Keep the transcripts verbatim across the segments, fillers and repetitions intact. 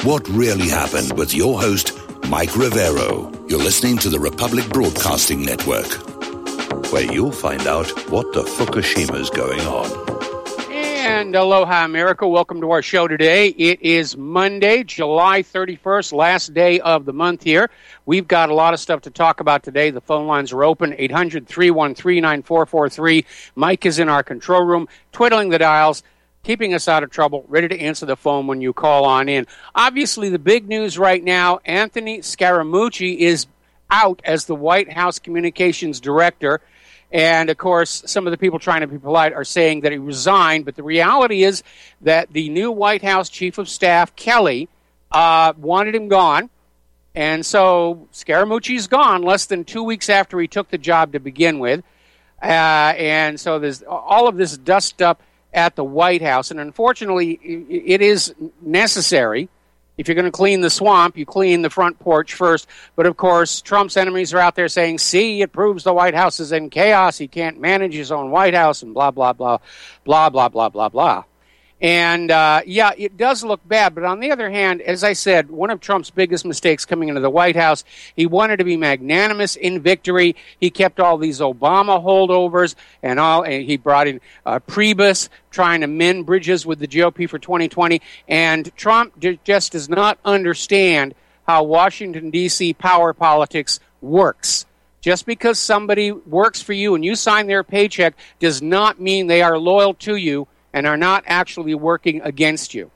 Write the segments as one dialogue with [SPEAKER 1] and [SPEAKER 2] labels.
[SPEAKER 1] What really happened with your host, Mike Rivero. You're listening to the Republic Broadcasting Network, where you'll find out what the Fukushima's going on.
[SPEAKER 2] And aloha, America. Welcome to our show today. It is Monday, July thirty-first, last day of the month here. We've got a lot of stuff to talk about today. The phone lines are open, eight hundred, three one three, nine four four three. Mike is in our control room, twiddling the dials, keeping us out of trouble, ready to answer the phone when you call on in. Obviously, the big news right now, Anthony Scaramucci is out as the White House Communications Director. And, of course, some of the people trying to be polite are saying that he resigned. But the reality is that the new White House Chief of Staff, Kelly, uh, wanted him gone. And so Scaramucci's gone less than two weeks after he took the job to begin with. Uh, and so there's all of this dust up at the White House, and unfortunately, it is necessary. If you're going to clean the swamp, you clean the front porch first. But, of course, Trump's enemies are out there saying, see, it proves the White House is in chaos. He can't manage his own White House, and blah, blah, blah, blah, blah, blah, blah, blah. And, uh, yeah, it does look bad. But on the other hand, as I said, one of Trump's biggest mistakes coming into the White House, he wanted to be magnanimous in victory. He kept all these Obama holdovers, and all. And he brought in uh, Priebus, trying to mend bridges with the G O P for twenty twenty. And Trump d- just does not understand how Washington, D C power politics works. Just because somebody works for you and you sign their paycheck does not mean they are loyal to you and are not actually working against you.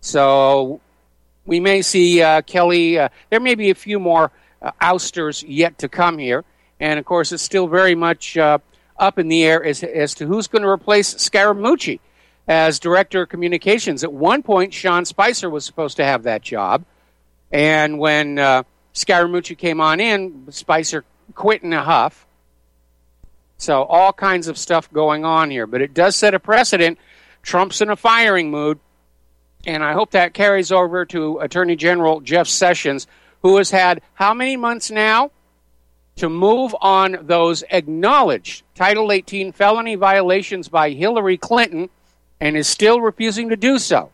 [SPEAKER 2] So we may see uh, Kelly, uh, there may be a few more uh, ousters yet to come here. And, of course, it's still very much uh, up in the air as, as to who's going to replace Scaramucci as Director of Communications. At one point, Sean Spicer was supposed to have that job. And when uh, Scaramucci came on in, Spicer quit in a huff. So all kinds of stuff going on here. But it does set a precedent. Trump's in a firing mood, and I hope that carries over to Attorney General Jeff Sessions, who has had how many months now to move on those acknowledged Title eighteen felony violations by Hillary Clinton and is still refusing to do so.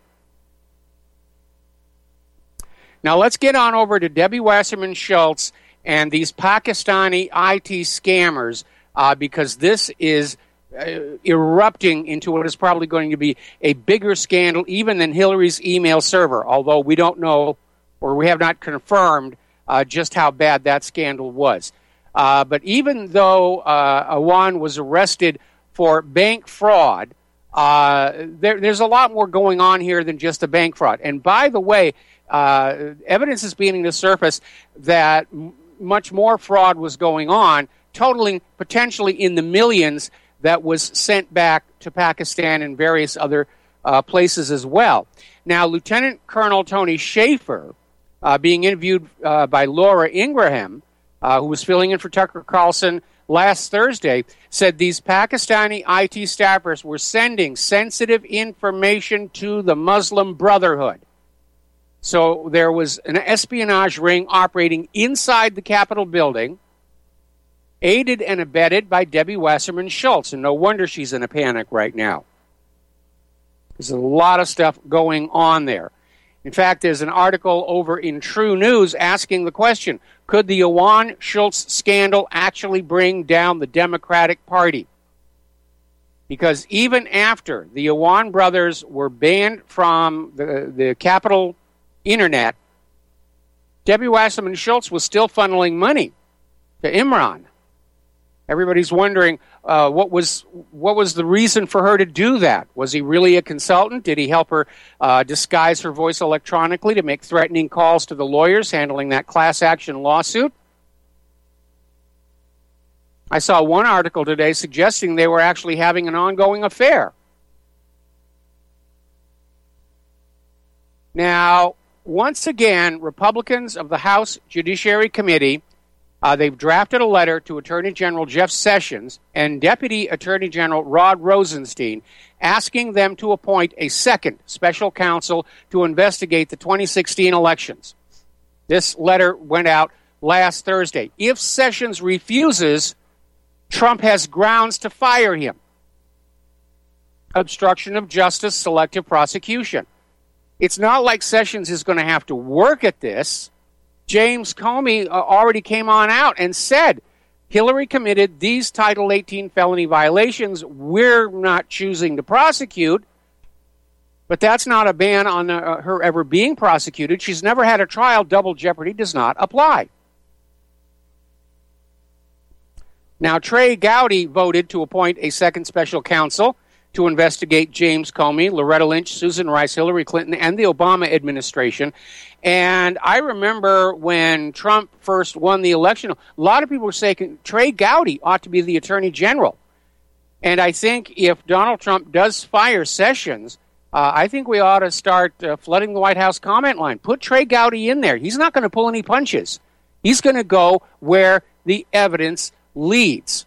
[SPEAKER 2] Now let's get on over to Debbie Wasserman Schultz and these Pakistani I T scammers, uh, because this is Uh, erupting into what is probably going to be a bigger scandal even than Hillary's email server, although we don't know or we have not confirmed uh, just how bad that scandal was. Uh, but even though uh, Awan was arrested for bank fraud, uh, there, there's a lot more going on here than just a bank fraud. And by the way, uh, evidence is beginning to surface that m- much more fraud was going on, totaling potentially in the millions that was sent back to Pakistan and various other uh, places as well. Now, Lieutenant Colonel Tony Schaefer, uh, being interviewed uh, by Laura Ingraham, uh, who was filling in for Tucker Carlson last Thursday, said these Pakistani I T staffers were sending sensitive information to the Muslim Brotherhood. So there was an espionage ring operating inside the Capitol building, aided and abetted by Debbie Wasserman Schultz. And no wonder she's in a panic right now. There's a lot of stuff going on there. In fact, there's an article over in True News asking the question, could the Awan Schultz scandal actually bring down the Democratic Party? Because even after the Awan brothers were banned from the, the Capitol internet, Debbie Wasserman Schultz was still funneling money to Imran. Everybody's wondering uh, what was what was the reason for her to do that? Was he really a consultant? Did he help her uh, disguise her voice electronically to make threatening calls to the lawyers handling that class action lawsuit? I saw one article today suggesting they were actually having an ongoing affair. Now, once again, Republicans of the House Judiciary Committee, Uh, they've drafted a letter to Attorney General Jeff Sessions and Deputy Attorney General Rod Rosenstein asking them to appoint a second special counsel to investigate the twenty sixteen elections. This letter went out last Thursday. If Sessions refuses, Trump has grounds to fire him. Obstruction of justice, selective prosecution. It's not like Sessions is going to have to work at this. James Comey uh, already came on out and said, Hillary committed these Title eighteen felony violations. We're not choosing to prosecute. But that's not a ban on uh, her ever being prosecuted. She's never had a trial. Double jeopardy does not apply. Now, Trey Gowdy voted to appoint a second special counsel to investigate James Comey, Loretta Lynch, Susan Rice, Hillary Clinton, and the Obama administration. And I remember when Trump first won the election, a lot of people were saying Trey Gowdy ought to be the attorney general. And I think if Donald Trump does fire Sessions, uh, I think we ought to start uh, flooding the White House comment line. Put Trey Gowdy in there. He's not going to pull any punches. He's going to go where the evidence leads.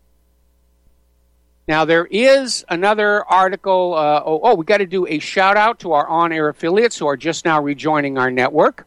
[SPEAKER 2] Now, there is another article. Uh, oh, oh, we got to do a shout out to our on-air affiliates who are just now rejoining our network.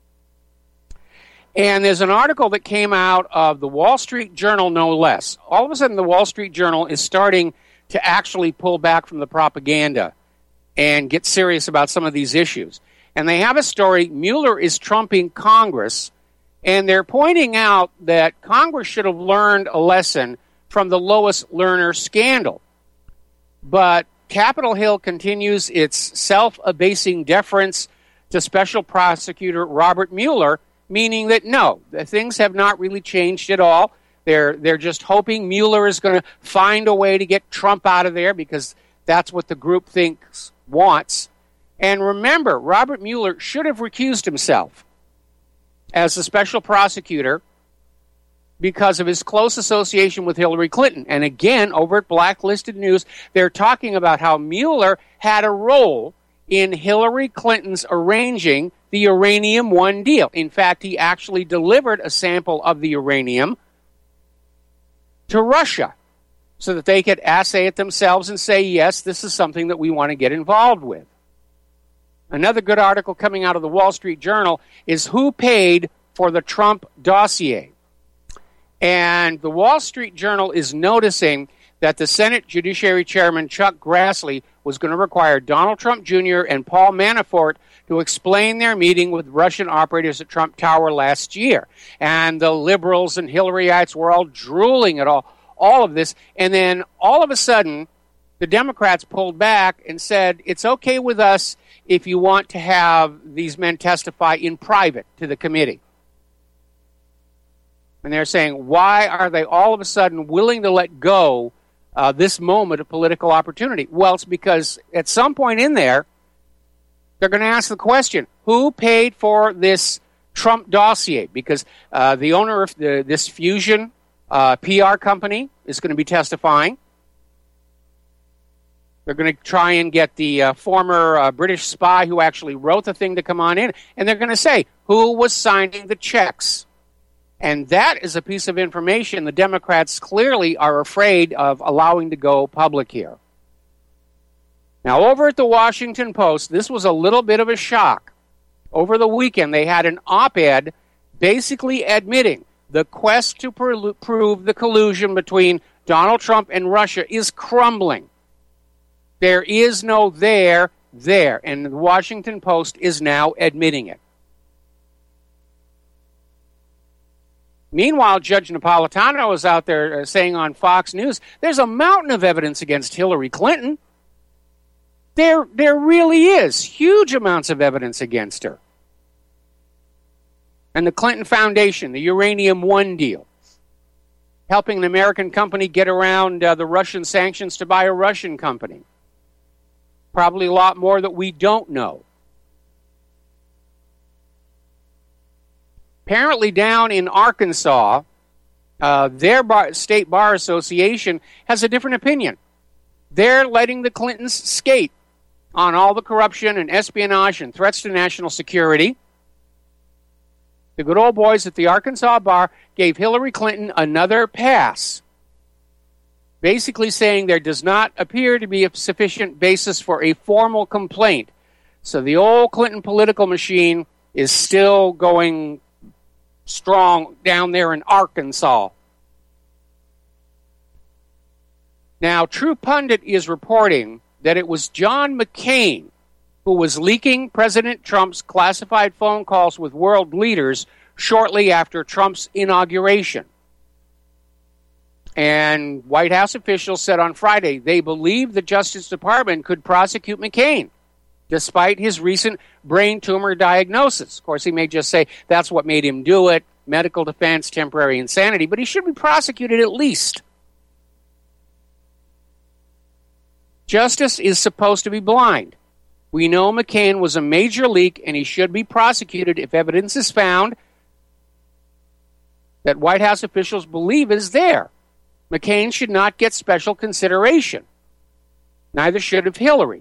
[SPEAKER 2] And there's an article that came out of the Wall Street Journal, no less. All of a sudden, the Wall Street Journal is starting to actually pull back from the propaganda and get serious about some of these issues. And they have a story, Mueller is trumping Congress, and they're pointing out that Congress should have learned a lesson from the Lois Lerner scandal. But Capitol Hill continues its self-abasing deference to Special Prosecutor Robert Mueller, meaning that no, the things have not really changed at all. They're they're just hoping Mueller is going to find a way to get Trump out of there because that's what the group thinks wants. And remember, Robert Mueller should have recused himself as a special prosecutor because of his close association with Hillary Clinton. And again, over at Blacklisted News, they're talking about how Mueller had a role in Hillary Clinton's arranging the Uranium One deal. In fact, he actually delivered a sample of the uranium to Russia so that they could assay it themselves and say, yes, this is something that we want to get involved with. Another good article coming out of the Wall Street Journal is who paid for the Trump dossier. And the Wall Street Journal is noticing that the Senate Judiciary Chairman Chuck Grassley was going to require Donald Trump Junior and Paul Manafort to explain their meeting with Russian operators at Trump Tower last year. And the liberals and Hillaryites were all drooling at all, all of this. And then all of a sudden, the Democrats pulled back and said, it's okay with us if you want to have these men testify in private to the committee. And they're saying, why are they all of a sudden willing to let go uh, this moment of political opportunity? Well, it's because at some point in there, they're going to ask the question, who paid for this Trump dossier? Because uh, the owner of the, this Fusion uh, P R company is going to be testifying. They're going to try and get the uh, former uh, British spy who actually wrote the thing to come on in. And they're going to say, who was signing the checks? And that is a piece of information the Democrats clearly are afraid of allowing to go public here. Now, over at the Washington Post, this was a little bit of a shock. Over the weekend, they had an op-ed basically admitting the quest to pr- prove the collusion between Donald Trump and Russia is crumbling. There is no there, there. And the Washington Post is now admitting it. Meanwhile, Judge Napolitano is out there saying on Fox News, there's a mountain of evidence against Hillary Clinton. There, there really is huge amounts of evidence against her. And the Clinton Foundation, the Uranium One deal, helping an American company get around uh, the Russian sanctions to buy a Russian company. Probably a lot more that we don't know. Apparently down in Arkansas, uh, their bar, state bar association has a different opinion. They're letting the Clintons skate on all the corruption and espionage and threats to national security. The good old boys at the Arkansas bar gave Hillary Clinton another pass, basically saying there does not appear to be a sufficient basis for a formal complaint. So the old Clinton political machine is still going strong down there in Arkansas. Now, True Pundit is reporting that it was John McCain who was leaking President Trump's classified phone calls with world leaders shortly after Trump's inauguration. And White House officials said on Friday they believe the Justice Department could prosecute McCain, despite his recent brain tumor diagnosis. Of course, he may just say that's what made him do it, medical defense, temporary insanity, but he should be prosecuted at least. Justice is supposed to be blind. We know McCain was a major leak, and he should be prosecuted if evidence is found that White House officials believe is there. McCain should not get special consideration. Neither should have Hillary.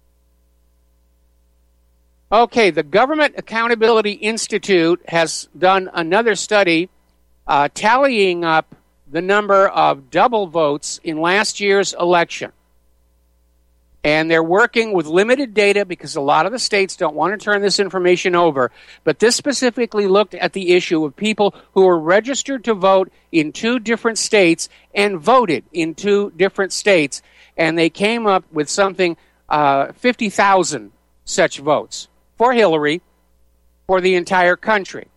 [SPEAKER 2] Okay, the Government Accountability Institute has done another study uh, tallying up the number of double votes in last year's election. And they're working with limited data because a lot of the states don't want to turn this information over. But this specifically looked at the issue of people who were registered to vote in two different states and voted in two different states. And they came up with something, uh, fifty thousand such votes for Hillary for the entire country.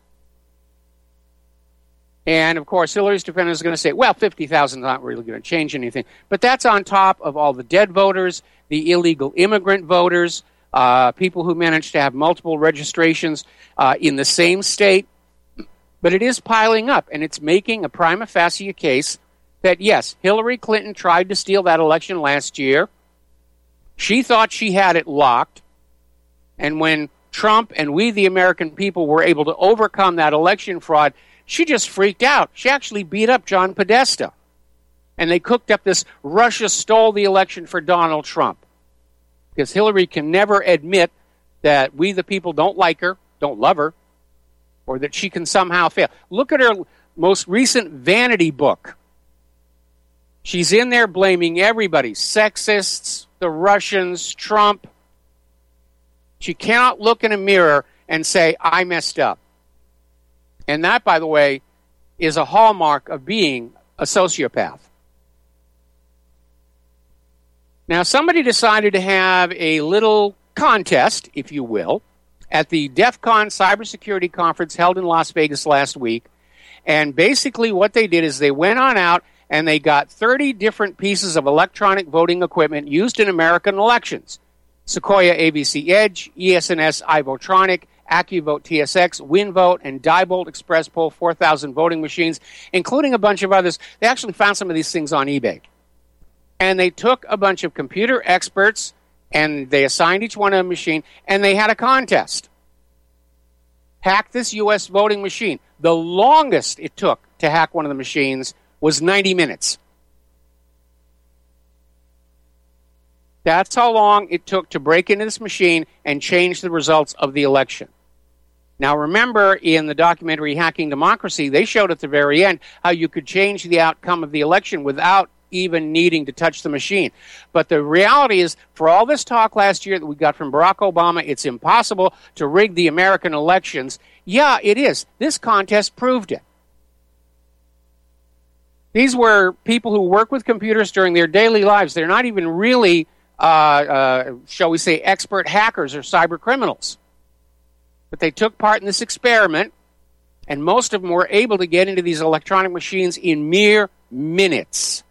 [SPEAKER 2] And, of course, Hillary's defenders is going to say, well, fifty thousand is not really going to change anything. But that's on top of all the dead voters, the illegal immigrant voters, uh, people who managed to have multiple registrations uh, in the same state. But it is piling up, and it's making a prima facie case that, yes, Hillary Clinton tried to steal that election last year. She thought she had it locked. And when Trump and we, the American people, were able to overcome that election fraud, she just freaked out. She actually beat up John Podesta. And they cooked up this Russia stole the election for Donald Trump. Because Hillary can never admit that we, the people, don't like her, don't love her, or that she can somehow fail. Look at her most recent vanity book. She's in there blaming everybody, sexists, the Russians, Trump. She cannot look in a mirror and say, I messed up. And that, by the way, is a hallmark of being a sociopath. Now, somebody decided to have a little contest, if you will, at the DEF CON cybersecurity conference held in Las Vegas last week. And basically what they did is they went on out and they got thirty different pieces of electronic voting equipment used in American elections. Sequoia A V C Edge, E S N S iVotronic, AccuVote T S X, WinVote, and Diebold Express Poll four thousand voting machines, including a bunch of others. They actually found some of these things on eBay. And they took a bunch of computer experts, and they assigned each one a machine, and they had a contest. Hack this U S voting machine. The longest it took to hack one of the machines was ninety minutes. That's how long it took to break into this machine and change the results of the election. Now, remember, in the documentary Hacking Democracy, they showed at the very end how you could change the outcome of the election without even needing to touch the machine. But the reality is, for all this talk last year that we got from Barack Obama, it's impossible to rig the American elections. Yeah, it is. This contest proved it. These were people who work with computers during their daily lives. They're not even really, uh, uh, shall we say, expert hackers or cyber criminals. But they took part in this experiment, and most of them were able to get into these electronic machines in mere minutes.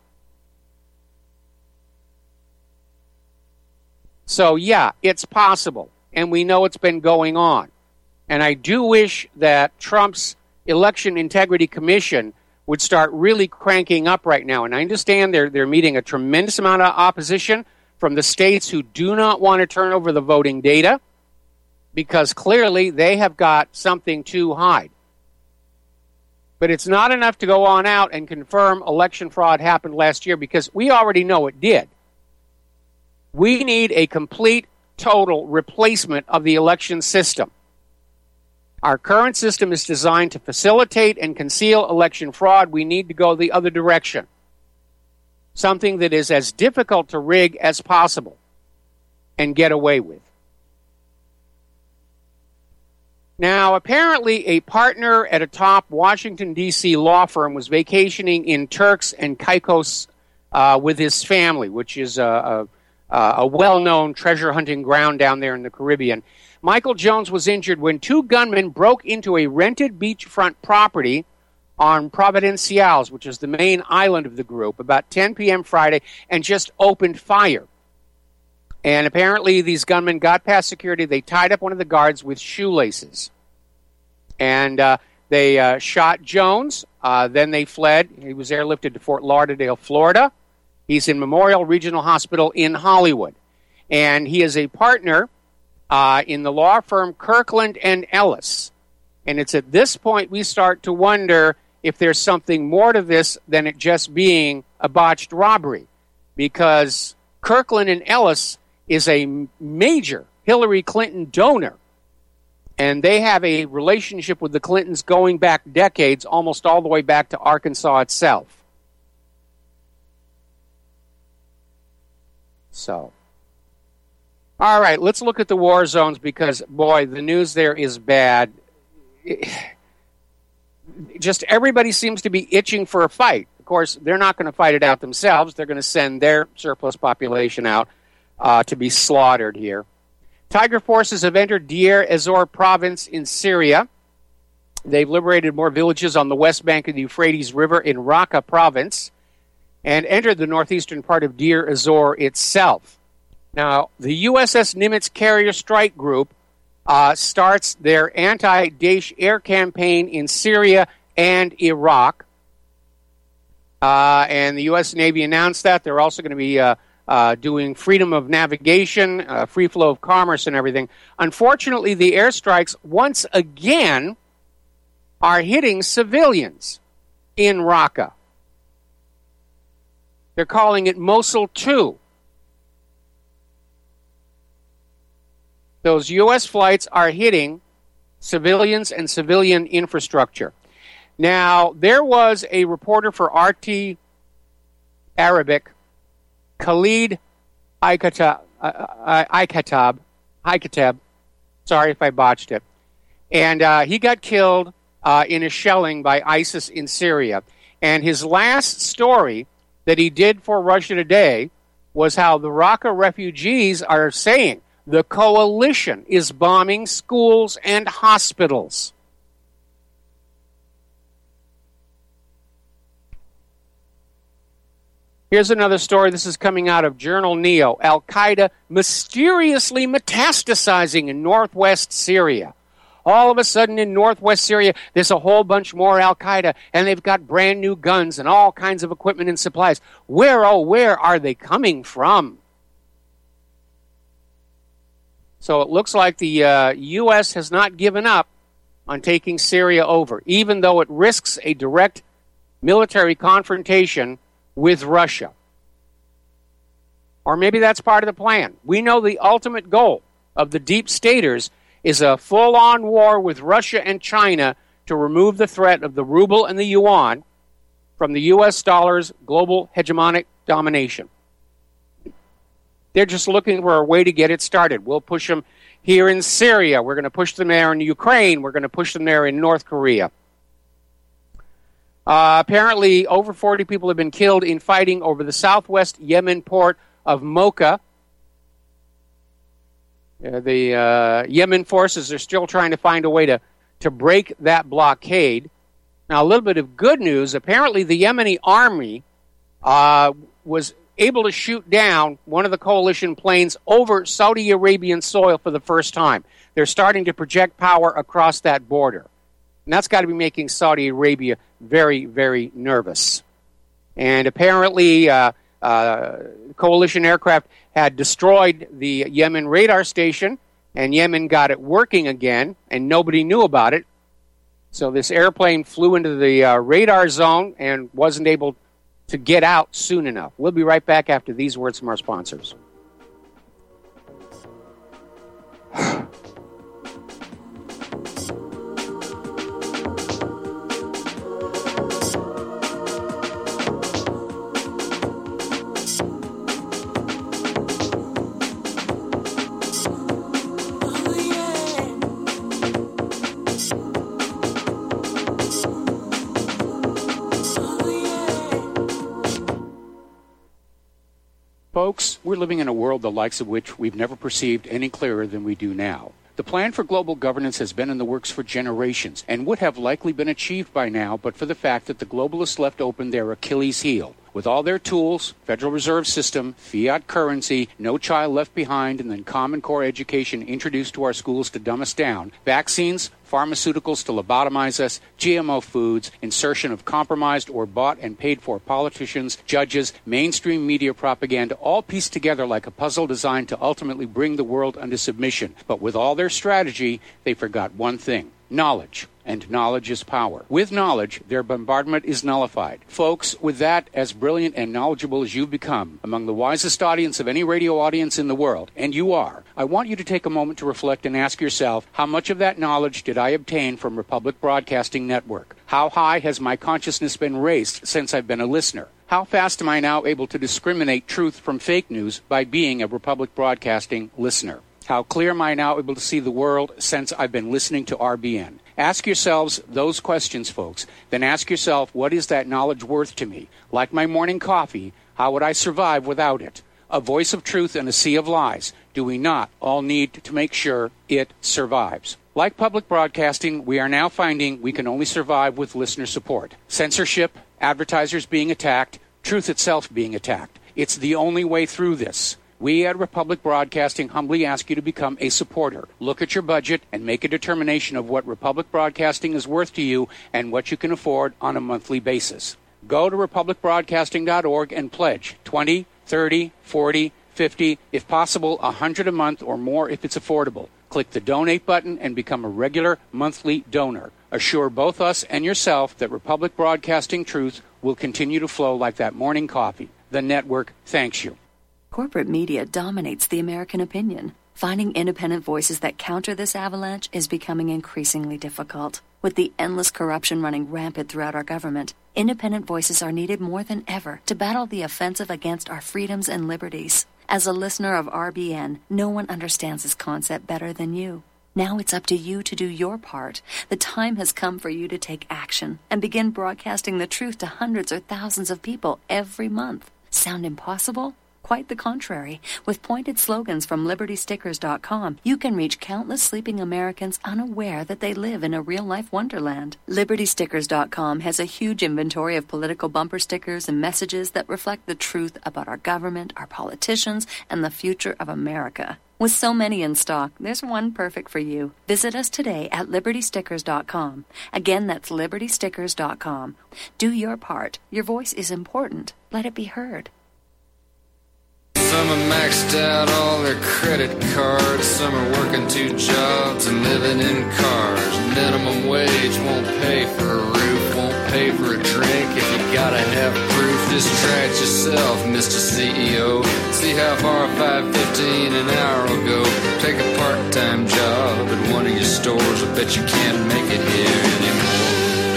[SPEAKER 2] So, yeah, it's possible, and we know it's been going on. And I do wish that Trump's Election Integrity Commission would start really cranking up right now. And I understand they're, they're meeting a tremendous amount of opposition from the states who do not want to turn over the voting data, because clearly they have got something to hide. But it's not enough to go on out and confirm election fraud happened last year, because we already know it did. We need a complete, total replacement of the election system. Our current system is designed to facilitate and conceal election fraud. We need to go the other direction. Something that is as difficult to rig as possible and get away with. Now, apparently a partner at a top Washington, D C law firm was vacationing in Turks and Caicos uh, with his family, which is a, a uh, a well-known treasure hunting ground down there in the Caribbean. Michael Jones was injured when two gunmen broke into a rented beachfront property on Providenciales, which is the main island of the group, about ten p.m. Friday, and just opened fire. And apparently these gunmen got past security. They tied up one of the guards with shoelaces. And uh, they uh, shot Jones. Uh, then they fled. He was airlifted to Fort Lauderdale, Florida. He's in Memorial Regional Hospital in Hollywood. And he is a partner uh, in the law firm Kirkland and Ellis. And it's at this point we start to wonder if there's something more to this than it just being a botched robbery. Because Kirkland and Ellis is a major Hillary Clinton donor. And they have a relationship with the Clintons going back decades, almost all the way back to Arkansas itself. So, all right, let's look at the war zones because, boy, the news there is bad. It, just everybody seems to be itching for a fight. Of course, they're not going to fight it out themselves. They're going to send their surplus population out uh, to be slaughtered here. Tiger forces have entered Deir ez-Zor province in Syria. They've liberated more villages on the west bank of the Euphrates River in Raqqa province and entered the northeastern part of Deir ez-Zor itself. Now, the U S S Nimitz Carrier Strike Group uh, starts their anti-Daesh air campaign in Syria and Iraq. Uh, and the U S Navy announced that. They're also going to be uh, uh, doing freedom of navigation, uh, free flow of commerce and everything. Unfortunately, the airstrikes once again are hitting civilians in Raqqa. They're calling it Mosul two. Those U S flights are hitting civilians and civilian infrastructure. Now, there was a reporter for R T Arabic, Khalid Ikatab, uh, Ikatab, Ikatab, sorry if I botched it, and uh, he got killed uh, in a shelling by ISIS in Syria. And his last story that he did for Russia Today was how the Raqqa refugees are saying the coalition is bombing schools and hospitals. Here's another story. This is coming out of Journal Neo. Al-Qaeda mysteriously metastasizing in northwest Syria. All of a sudden in northwest Syria, there's a whole bunch more Al-Qaeda, and they've got brand new guns and all kinds of equipment and supplies. Where, oh, where are they coming from? So it looks like the uh, U S has not given up on taking Syria over, even though it risks a direct military confrontation with Russia. Or maybe that's part of the plan. We know the ultimate goal of the deep staters is a full-on war with Russia and China to remove the threat of the ruble and the yuan from the U S dollar's global hegemonic domination. They're just looking for a way to get it started. We'll push them here in Syria. We're going to push them there in Ukraine. We're going to push them there in North Korea. Uh, apparently, over forty people have been killed in fighting over the southwest Yemen port of Mocha. Uh, the uh, Yemen forces are still trying to find a way to, to break that blockade. Now, a little bit of good news. Apparently, the Yemeni army uh, was able to shoot down one of the coalition planes over Saudi Arabian soil for the first time. They're starting to project power across that border. And that's got to be making Saudi Arabia very, very nervous. And apparently, uh, uh, coalition aircraft had destroyed the Yemen radar station, and Yemen got it working again, and nobody knew about it. So this airplane flew into the uh, radar zone and wasn't able to get out soon enough. We'll be right back after these words from our sponsors. Folks, we're living in a world the likes of which we've never perceived any clearer than we do now. The plan for global governance has been in the works for generations and would have likely been achieved by now but for the fact that the globalists left open their Achilles heel. With all their tools, Federal Reserve System, fiat currency, no child left behind, and then Common Core education introduced to our schools to dumb us down, vaccines, pharmaceuticals to lobotomize us, G M O foods, insertion of compromised or bought and paid for politicians, judges, mainstream media propaganda, all pieced together like a puzzle designed to ultimately bring the world under submission. But with all their strategy, they forgot one thing: knowledge. And knowledge is power. With knowledge, their bombardment is nullified. Folks, with that, as brilliant and knowledgeable as you've become, among the wisest audience of any radio audience in the world, and you are, I want you to take a moment to reflect and ask yourself, how much of that knowledge did I obtain from Republic Broadcasting Network? How high has my consciousness been raised since I've been a listener? How fast am I now able to discriminate truth from fake news by being a Republic Broadcasting listener? How clear am I now able to see the world since I've been listening to R B N? Ask yourselves those questions, folks. Then ask yourself, what is that knowledge worth to me? Like my morning coffee, how would I survive without it? A voice of truth in a sea of lies. Do we not all need to make sure it survives? Like public broadcasting, we are now finding we can only survive with listener support. Censorship, advertisers being attacked, truth itself being attacked. It's the only way through this. We at Republic Broadcasting humbly ask you to become a supporter. Look at your budget and make a determination of what Republic Broadcasting is worth to you and what you can afford on a monthly basis. Go to republic broadcasting dot org and pledge twenty, thirty, forty, fifty, if possible one hundred a month or more if it's affordable. Click the donate button and become a regular monthly donor. Assure both us and yourself that Republic Broadcasting truth will continue to flow like that morning coffee. The network thanks you.
[SPEAKER 3] Corporate media dominates the American opinion. Finding independent voices that counter this avalanche is becoming increasingly difficult. With the endless corruption running rampant throughout our government, independent voices are needed more than ever to battle the offensive against our freedoms and liberties. As a listener of R B N, no one understands this concept better than you. Now it's up to you to do your part. The time has come for you to take action and begin broadcasting the truth to hundreds or thousands of people every month. Sound impossible? Quite the contrary. With pointed slogans from liberty stickers dot com, you can reach countless sleeping Americans unaware that they live in a real-life wonderland. liberty stickers dot com has a huge inventory of political bumper stickers and messages that reflect the truth about our government, our politicians, and the future of America. With so many in stock, there's one perfect for you. Visit us today at liberty stickers dot com. Again, that's liberty stickers dot com. Do your part. Your voice is important. Let it be heard.
[SPEAKER 4] Some are maxed out all their credit cards. Some are working two jobs and living in cars. Minimum wage won't pay for a roof, won't pay for a drink. If you gotta have proof, just try it yourself, Mister C E O. See how far five fifteen an hour will go. Take a part-time job at one of your stores. I bet you can't make it here anymore.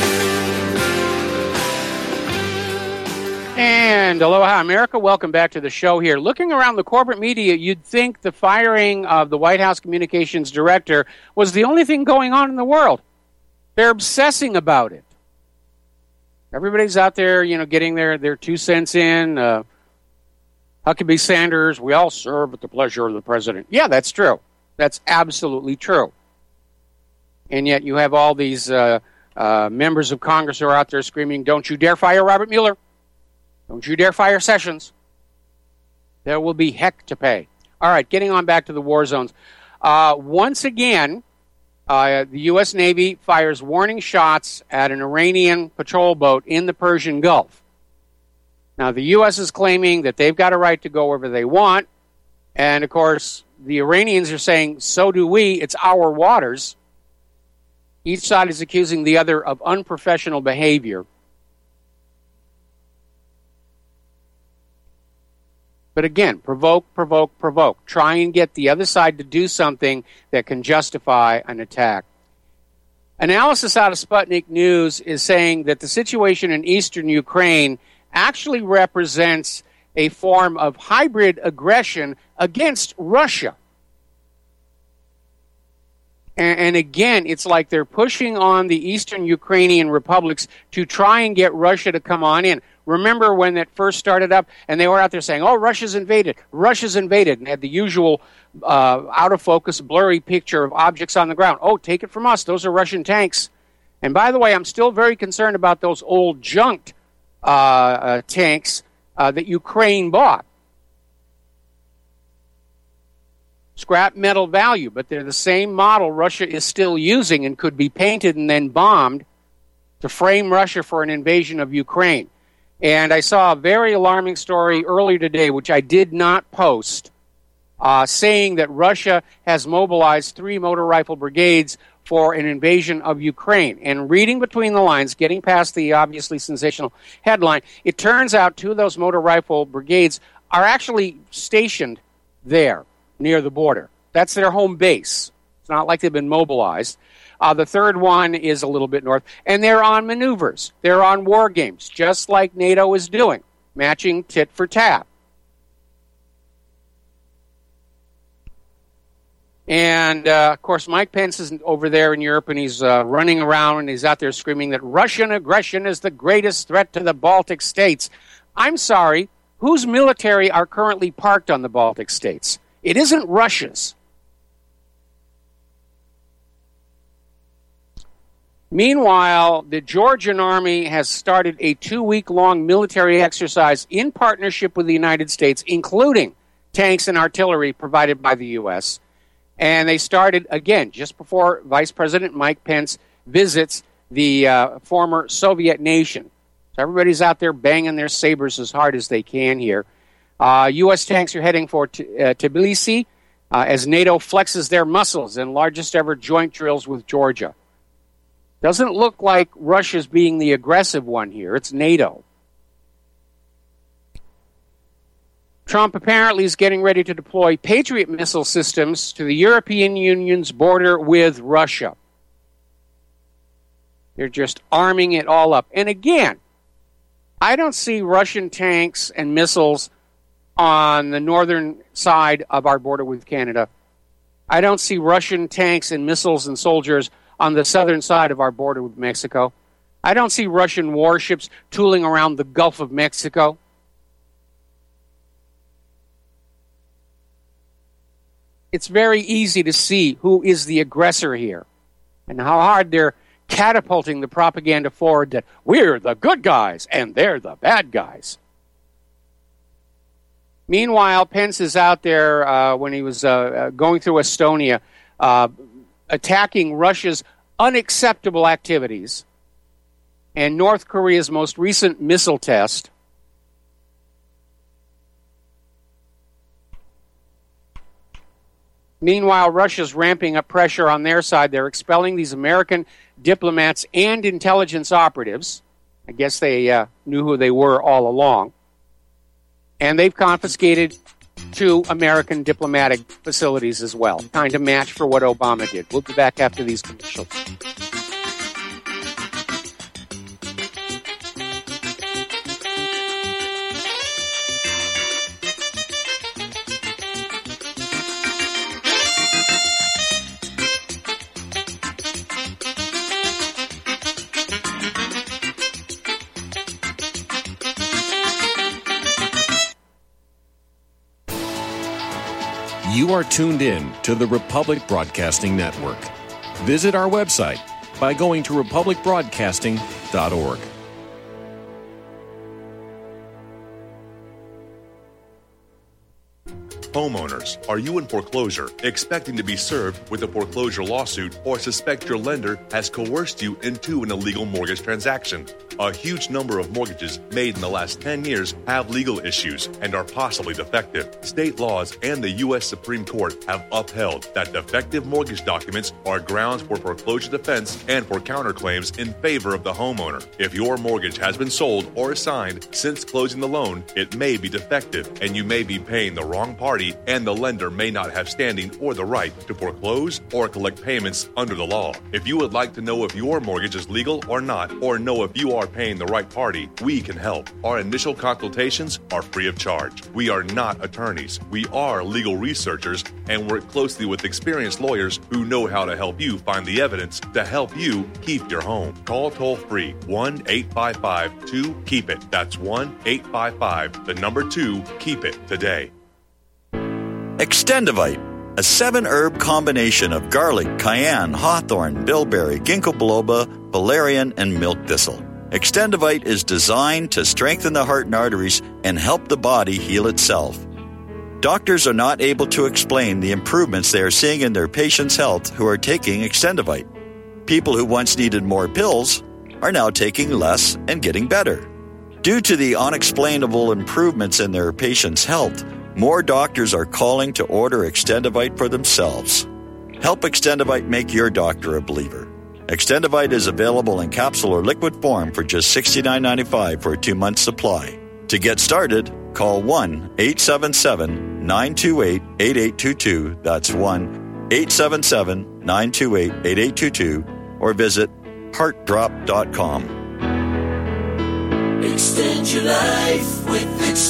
[SPEAKER 2] And aloha, America. Welcome back to the show here. Looking around the corporate media, you'd think the firing of the White House communications director was the only thing going on in the world. They're obsessing about it. Everybody's out there, you know, getting their, their two cents in. Uh, Huckabee Sanders, we all serve at the pleasure of the president. Yeah, that's true. That's absolutely true. And yet you have all these uh, uh, members of Congress who are out there screaming, don't you dare fire Robert Mueller. Don't you dare fire Sessions. There will be heck to pay. All right, getting on back to the war zones. Uh, once again, uh, the U S Navy fires warning shots at an Iranian patrol boat in the Persian Gulf. Now, the U S is claiming that they've got a right to go wherever they want. And, of course, the Iranians are saying, so do we. It's our waters. Each side is accusing the other of unprofessional behavior. But again, provoke, provoke, provoke. Try and get the other side to do something that can justify an attack. Analysis out of Sputnik News is saying that the situation in eastern Ukraine actually represents a form of hybrid aggression against Russia. And, and again, it's like they're pushing on the eastern Ukrainian republics to try and get Russia to come on in. Remember when that first started up and they were out there saying, oh, Russia's invaded, Russia's invaded, and had the usual uh, out-of-focus, blurry picture of objects on the ground. Oh, take it from us, those are Russian tanks. And by the way, I'm still very concerned about those old junked uh, uh, tanks uh, that Ukraine bought. Scrap metal value, but they're the same model Russia is still using and could be painted and then bombed to frame Russia for an invasion of Ukraine. And I saw a very alarming story earlier today, which I did not post, uh, saying that Russia has mobilized three motor rifle brigades for an invasion of Ukraine. And reading between the lines, getting past the obviously sensational headline, it turns out two of those motor rifle brigades are actually stationed there near the border. That's their home base. It's not like they've been mobilized. Uh, the third one is a little bit north, and they're on maneuvers. They're on war games, just like NATO is doing, matching tit for tat. And, uh, of course, Mike Pence is over there in Europe, and he's uh, running around, and he's out there screaming that Russian aggression is the greatest threat to the Baltic states. I'm sorry, whose military are currently parked on the Baltic states? It isn't Russia's. Meanwhile, the Georgian army has started a two-week-long military exercise in partnership with the United States, including tanks and artillery provided by the U S. And they started, again, just before Vice President Mike Pence visits the uh, former Soviet nation. So everybody's out there banging their sabers as hard as they can here. Uh, U S tanks are heading for t- uh, Tbilisi uh, as NATO flexes their muscles in largest ever joint drills with Georgia. Doesn't look like Russia's being the aggressive one here. It's NATO. Trump apparently is getting ready to deploy Patriot missile systems to the European Union's border with Russia. They're just arming it all up. And again, I don't see Russian tanks and missiles on the northern side of our border with Canada. I don't see Russian tanks and missiles and soldiers on the southern side of our border with Mexico. I don't see Russian warships tooling around the Gulf of Mexico. It's very easy to see who is the aggressor here and how hard they're catapulting the propaganda forward that we're the good guys and they're the bad guys. Meanwhile, Pence is out there uh, when he was uh, going through Estonia, uh, attacking Russia's unacceptable activities and North Korea's most recent missile test. Meanwhile, Russia's ramping up pressure on their side. They're expelling these American diplomats and intelligence operatives. I guess they uh, knew who they were all along. And they've confiscated two American diplomatic facilities as well. Kind of match for what Obama did. We'll be back after these commercials.
[SPEAKER 5] You are tuned in to the Republic Broadcasting Network. Visit our website by going to republic broadcasting dot org.
[SPEAKER 6] Homeowners, are you in foreclosure, expecting to be served with a foreclosure lawsuit, or suspect your lender has coerced you into an illegal mortgage transaction? A huge number of mortgages made in the last ten years have legal issues and are possibly defective. State laws and the U S Supreme Court have upheld that defective mortgage documents are grounds for foreclosure defense and for counterclaims in favor of the homeowner. If your mortgage has been sold or assigned since closing the loan, it may be defective and you may be paying the wrong party, and the lender may not have standing or the right to foreclose or collect payments under the law. If you would like to know if your mortgage is legal or not, or know if you are are paying the right party, we can help. Our initial consultations are free of charge. We are not attorneys. We are legal researchers and work closely with experienced lawyers who know how to help you find the evidence to help you keep your home. Call toll-free one eight five five two keep it. That's one eight five five, the number two, keep it today.
[SPEAKER 7] Extendivite, a seven-herb combination of garlic, cayenne, hawthorn, bilberry, ginkgo biloba, valerian, and milk thistle. Extendivite is designed to strengthen the heart and arteries and help the body heal itself. Doctors are not able to explain the improvements they are seeing in their patients' health who are taking Extendivite. People who once needed more pills are now taking less and getting better. Due to the unexplainable improvements in their patients' health, more doctors are calling to order Extendivite for themselves. Help Extendivite make your doctor a believer. Extendivite is available in capsule or liquid form for just sixty-nine ninety-five for a two-month supply. To get started, call one eight seven seven nine two eight eight eight two two. That's one eight seven seven nine two eight eight eight two two or visit heart drop dot com.
[SPEAKER 8] Extend your life with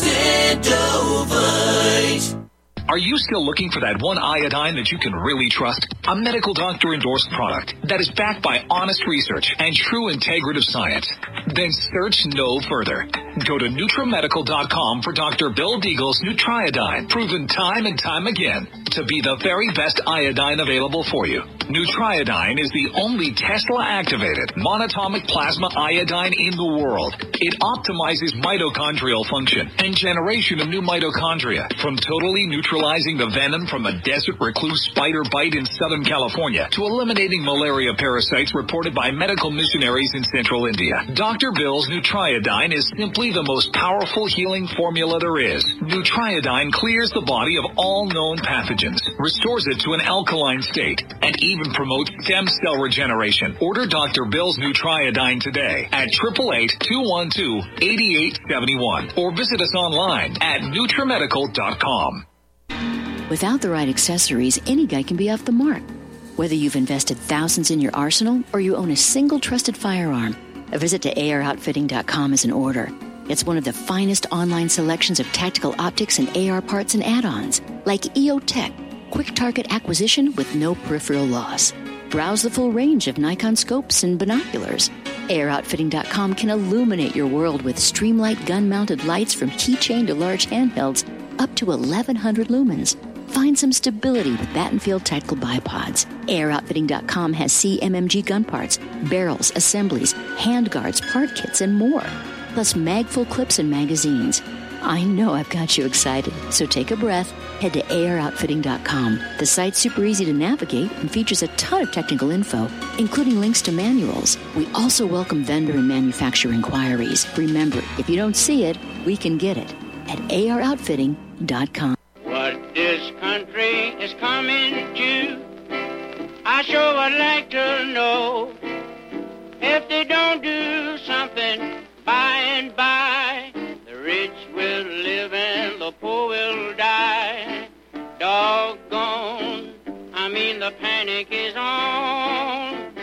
[SPEAKER 8] Extendovite.
[SPEAKER 9] Are you still looking for that one iodine that you can really trust? A medical doctor endorsed product that is backed by honest research and true integrative science? Then search no further. Go to Nutramedical dot com for Doctor Bill Deagle's Nutriodine, proven time and time again to be the very best iodine available for you. Nutriodine is the only Tesla-activated monatomic plasma iodine in the world. It optimizes mitochondrial function and generation of new mitochondria, from totally neutralizing the venom from a desert recluse spider bite in Southern California to eliminating malaria parasites reported by medical missionaries in central India. Doctor Bill's Nutriodine is simply the most powerful healing formula there is. Nutriodine clears the body of all known pathogens, restores it to an alkaline state, and even promotes stem cell regeneration. Order Doctor Bill's Nutriodine today at eight eight eight, two one two, eight eight seven one or visit us online at Nutramedical dot com.
[SPEAKER 10] Without the right accessories, any guy can be off the mark. Whether you've invested thousands in your arsenal or you own a single trusted firearm, a visit to A R outfitting dot com is in order. It's one of the finest online selections of tactical optics and A R parts and add-ons, like E O Tech, quick target acquisition with no peripheral loss. Browse the full range of Nikon scopes and binoculars. A R outfitting dot com can illuminate your world with Streamlight gun-mounted lights from keychain to large handhelds up to eleven hundred lumens. Find some stability with Battenfield Tactical Bipods. A R outfitting dot com has C M M G gun parts, barrels, assemblies, handguards, part kits, and more. Plus mag-full clips and magazines. I know I've got you excited, so take a breath. Head to A R outfitting dot com. The site's super easy to navigate and features a ton of technical info, including links to manuals. We also welcome vendor and manufacturer inquiries. Remember, if you don't see it, we can get it at A R outfitting dot com.
[SPEAKER 11] What this country is coming to, I sure would like to know. If they don't do something by and by, the rich will live and the poor will die. Doggone, I mean the panic is on.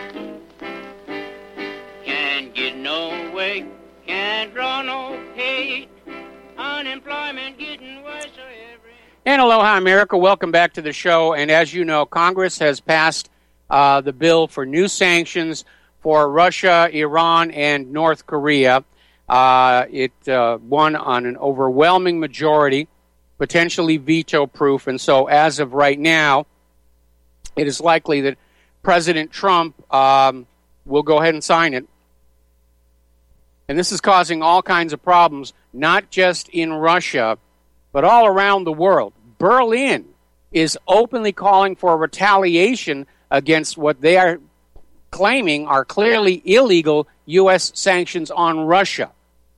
[SPEAKER 11] Can't get no way, can't draw no pay. Unemployment getting worse every...
[SPEAKER 2] And aloha, America. Welcome back to the show. And as you know, Congress has passed uh, the bill for new sanctions for Russia, Iran, and North Korea. Uh, it uh, won on an overwhelming majority, potentially veto-proof. And so as of right now, it is likely that President Trump um, will go ahead and sign it. And this is causing all kinds of problems, not just in Russia, but all around the world. Berlin is openly calling for retaliation against what they are claiming are clearly illegal U S sanctions on Russia.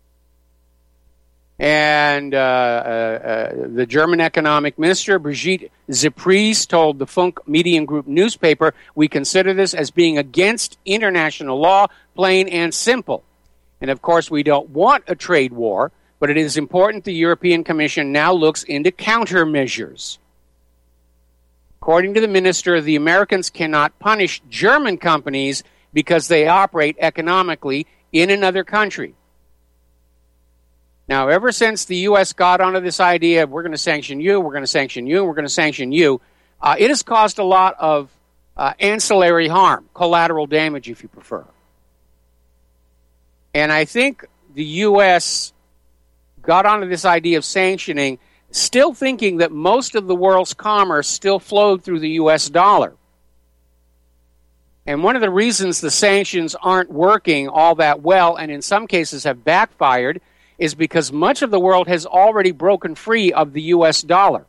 [SPEAKER 2] And uh, uh, uh, the German economic minister, Brigitte Zypries, told the Funk Mediengroup Group newspaper, "We consider this as being against international law, plain and simple. And of course, we don't want a trade war, but it is important the European Commission now looks into countermeasures." According to the minister, the Americans cannot punish German companies because they operate economically in another country. Now, ever since the U S got onto this idea of we're going to sanction you, we're going to sanction you, we're going to sanction you, uh, it has caused a lot of uh, ancillary harm, collateral damage, if you prefer. And I think the U S got onto this idea of sanctioning, still thinking that most of the world's commerce still flowed through the U S dollar. And one of the reasons the sanctions aren't working all that well, and in some cases have backfired, is because much of the world has already broken free of the U S dollar.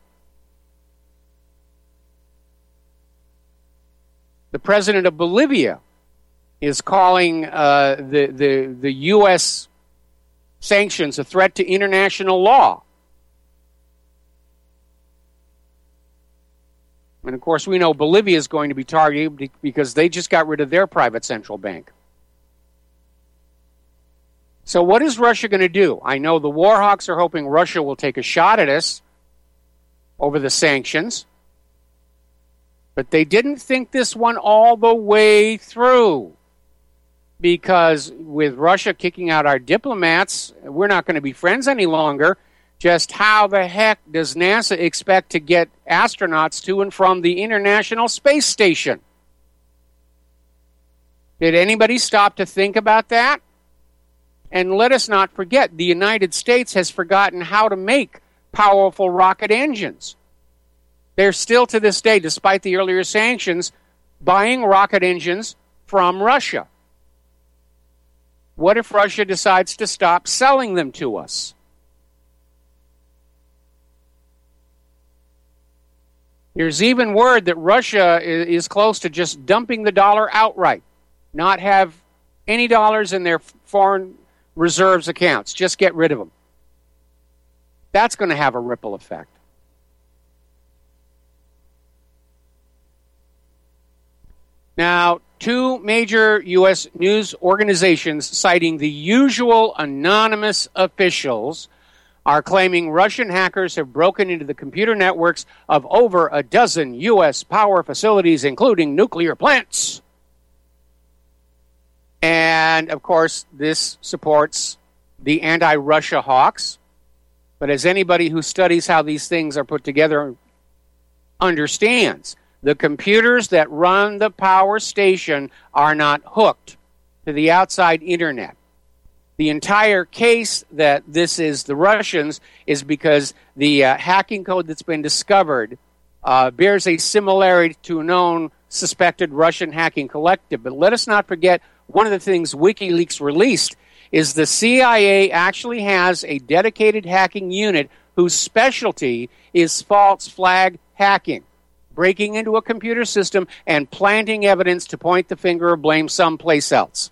[SPEAKER 2] The president of Bolivia is calling uh, the, the, the U S sanctions a threat to international law. And of course, we know Bolivia is going to be targeted because they just got rid of their private central bank. So what is Russia going to do? I know the Warhawks are hoping Russia will take a shot at us over the sanctions, but they didn't think this one all the way through, because with Russia kicking out our diplomats, we're not going to be friends any longer. Just how the heck does NASA expect to get astronauts to and from the International Space Station? Did anybody stop to think about that? And let us not forget, the United States has forgotten how to make powerful rocket engines. They're still to this day, despite the earlier sanctions, buying rocket engines from Russia. What if Russia decides to stop selling them to us? There's even word that Russia is close to just dumping the dollar outright, not have any dollars in their foreign reserves accounts, just get rid of them. That's going to have a ripple effect. Now, two major U S news organizations citing the usual anonymous officials are claiming Russian hackers have broken into the computer networks of over a dozen U S power facilities, including nuclear plants. And, of course, this supports the anti-Russia hawks. But as anybody who studies how these things are put together understands, the computers that run the power station are not hooked to the outside internet. The entire case that this is the Russians is because the uh, hacking code that's been discovered uh, bears a similarity to a known suspected Russian hacking collective. But let us not forget, one of the things WikiLeaks released is the C I A actually has a dedicated hacking unit whose specialty is false flag hacking, breaking into a computer system and planting evidence to point the finger of blame someplace else.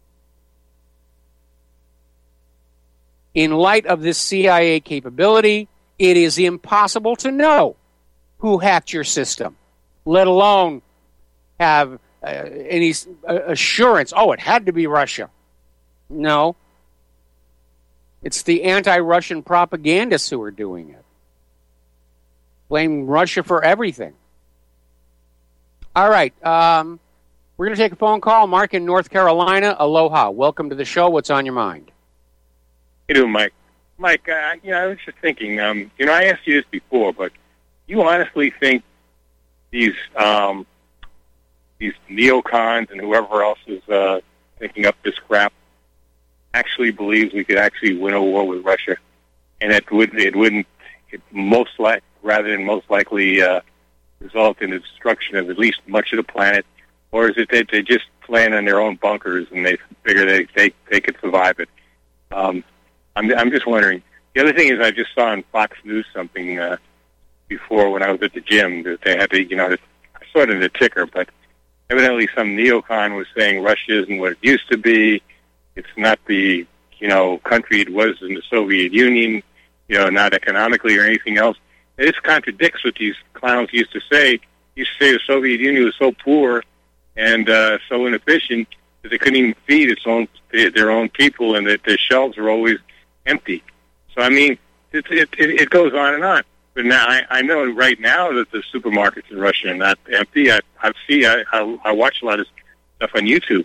[SPEAKER 2] In light of this C I A capability, it is impossible to know who hacked your system, let alone have uh, any uh, assurance, oh, it had to be Russia. No. It's the anti-Russian propagandists who are doing it. Blame Russia for everything. All right. Um, we're going to take a phone call. Mark in North Carolina. Aloha. Welcome to the show. What's on your mind?
[SPEAKER 12] How you doing, Mike? Mike, uh, you know, I was just thinking, um, you know, I asked you this before, but you honestly think these um, these neocons and whoever else is uh, thinking up this crap actually believes we could actually win a war with Russia, and it would it wouldn't it most like rather than most likely uh, result in the destruction of at least much of the planet, or is it that they just plan on their own bunkers and they figure they they they could survive it? Um, I'm I'm just wondering. The other thing is, I just saw on Fox News something uh, before when I was at the gym that they had to, you know, I saw it in the ticker, but evidently some neocon was saying Russia isn't what it used to be. It's not the, you know, country it was in the Soviet Union, you know, not economically or anything else. This contradicts what these clowns used to say. They used to say the Soviet Union was so poor and uh, so inefficient that they couldn't even feed its own their own people, and that their shelves were always empty. So, I mean, it, it, it goes on and on. But now I, I know right now that the supermarkets in Russia are not empty. I, I see, I, I, I watch a lot of stuff on YouTube.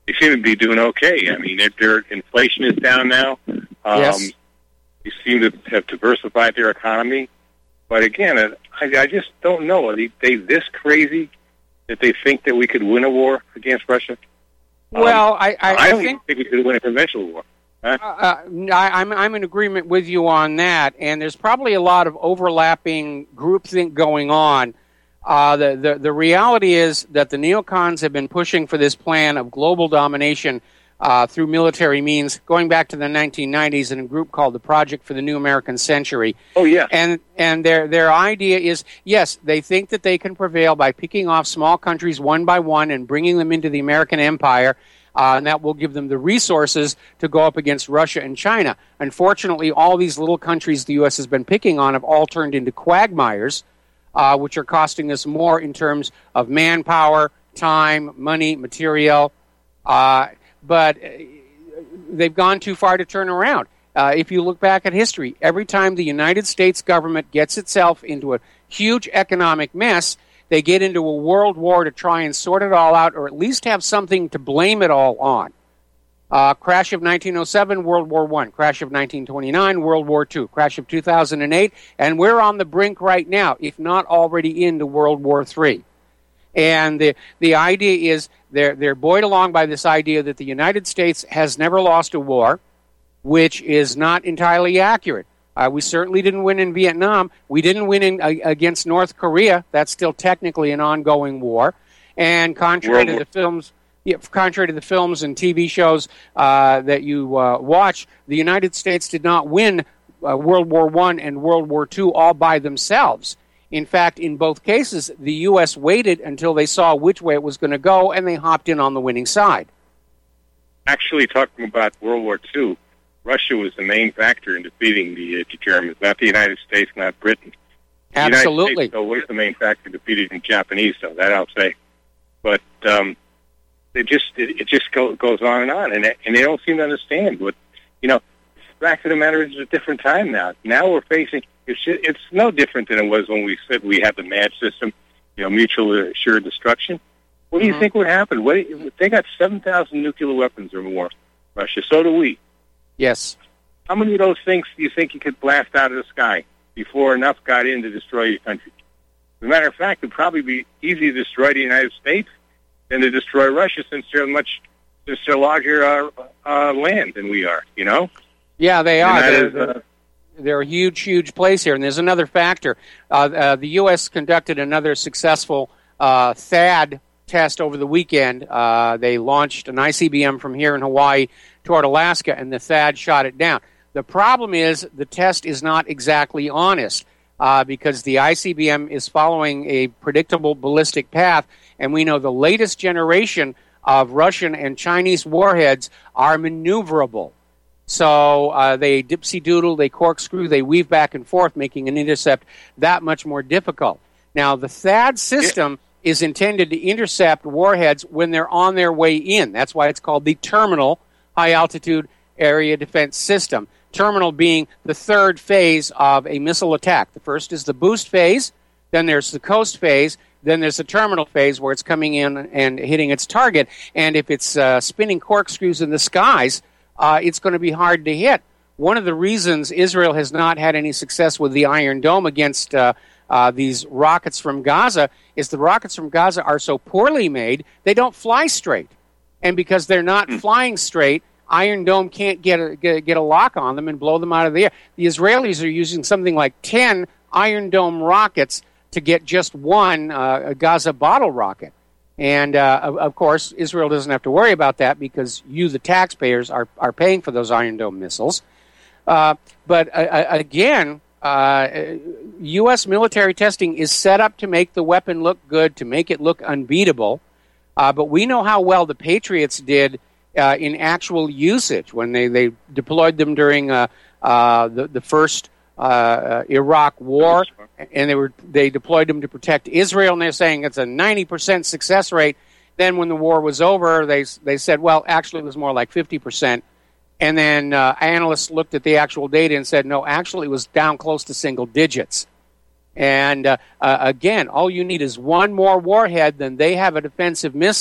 [SPEAKER 12] they seem to be doing okay. I mean, their, their inflation is down now. Um,
[SPEAKER 2] yes.
[SPEAKER 12] They seem to have diversified their economy. But again, I, I just don't know. Are they, they this crazy that they think that we could win a war against Russia?
[SPEAKER 2] Well,
[SPEAKER 12] um,
[SPEAKER 2] I, I,
[SPEAKER 12] I don't
[SPEAKER 2] I think,
[SPEAKER 12] think we could win a conventional war. Huh?
[SPEAKER 2] Uh, I, I'm I'm in agreement with you on that, and there's probably a lot of overlapping groupthink going on. Uh, the, the the reality is that the neocons have been pushing for this plan of global domination uh, through military means, going back to the nineteen nineties in a group called the Project for the New American Century.
[SPEAKER 12] Oh yeah,
[SPEAKER 2] and and their their idea is, yes, they think that they can prevail by picking off small countries one by one and bringing them into the American empire. Uh, and that will give them the resources to go up against Russia and China. Unfortunately, all these little countries the U S has been picking on have all turned into quagmires, uh, which are costing us more in terms of manpower, time, money, material. Uh, but they've gone too far to turn around. Uh, if you look back at history, every time the United States government gets itself into a huge economic mess, they get into a world war to try and sort it all out, or at least have something to blame it all on. Uh, crash of nineteen oh seven, World War One. Crash of nineteen twenty-nine, World War Two. Crash of two thousand eight, and we're on the brink right now, if not already into World War Three. And the the idea is they're they're buoyed along by this idea that the United States has never lost a war, which is not entirely accurate. Uh, we certainly didn't win in Vietnam. We didn't win in, uh, against North Korea. That's still technically an ongoing war. And contrary to the films, yeah, contrary to the films and T V shows uh, that you uh, watch, the United States did not win uh, World War One and World War Two all by themselves. In fact, in both cases, the U S waited until they saw which way it was going to go, and they hopped in on the winning side.
[SPEAKER 12] Actually, talking about World War Two, Russia was the main factor in defeating the, uh, the Germans, not the United States, not Britain. The
[SPEAKER 2] Absolutely.
[SPEAKER 12] United States, though, was the main factor in defeating the Japanese, so that I'll say. But um, it just it, it just go, goes on and on, and, and they don't seem to understand what, you know, the fact of the matter is it's a different time now. Now we're facing, it's, just, it's no different than it was when we said we had the MAD system, you know, mutual assured destruction. What do you mm-hmm. think would happen? What, they got seven thousand nuclear weapons or more, Russia, so do we.
[SPEAKER 2] Yes.
[SPEAKER 12] How many of those things do you think you could blast out of the sky before enough got in to destroy your country? As a matter of fact, it would probably be easier to destroy the United States than to destroy Russia, since they're much, since they're larger uh, uh, land than we are. You know?
[SPEAKER 2] Yeah, they are. They're,
[SPEAKER 12] is, uh,
[SPEAKER 2] they're, they're a huge, huge place here, and there's another factor. Uh, uh, the U S conducted another successful uh, THAAD test over the weekend. Uh, they launched an I C B M from here in Hawaii toward Alaska, and the THAAD shot it down. The problem is the test is not exactly honest uh, because the I C B M is following a predictable ballistic path, and we know the latest generation of Russian and Chinese warheads are maneuverable. So uh, they dipsy-doodle, they corkscrew, they weave back and forth, making an intercept that much more difficult. Now, the THAAD system yeah. is intended to intercept warheads when they're on their way in. That's why it's called the terminal high-altitude area defense system. Terminal being the third phase of a missile attack. The first is the boost phase, then there's the coast phase, then there's the terminal phase where it's coming in and hitting its target. And if it's uh, spinning corkscrews in the skies, uh, it's going to be hard to hit. One of the reasons Israel has not had any success with the Iron Dome against uh, uh, these rockets from Gaza is the rockets from Gaza are so poorly made, they don't fly straight. And because they're not flying straight, Iron Dome can't get a, get, get a lock on them and blow them out of the air. The Israelis are using something like ten Iron Dome rockets to get just one uh, a Gaza bottle rocket. And, uh, of, of course, Israel doesn't have to worry about that because you, the taxpayers, are, are paying for those Iron Dome missiles. Uh, but, uh, again, uh, U S military testing is set up to make the weapon look good, to make it look unbeatable. Uh, but we know how well the Patriots did uh, in actual usage when they, they deployed them during uh, uh, the, the first uh, uh, Iraq war, and they were they deployed them to protect Israel, and they're saying it's a ninety percent success rate. Then when the war was over, they they said, well, actually it was more like fifty percent. And then uh, analysts looked at the actual data and said, no, actually it was down close to single digits. And uh, uh, again, all you need is one more warhead, then they have a defensive missile,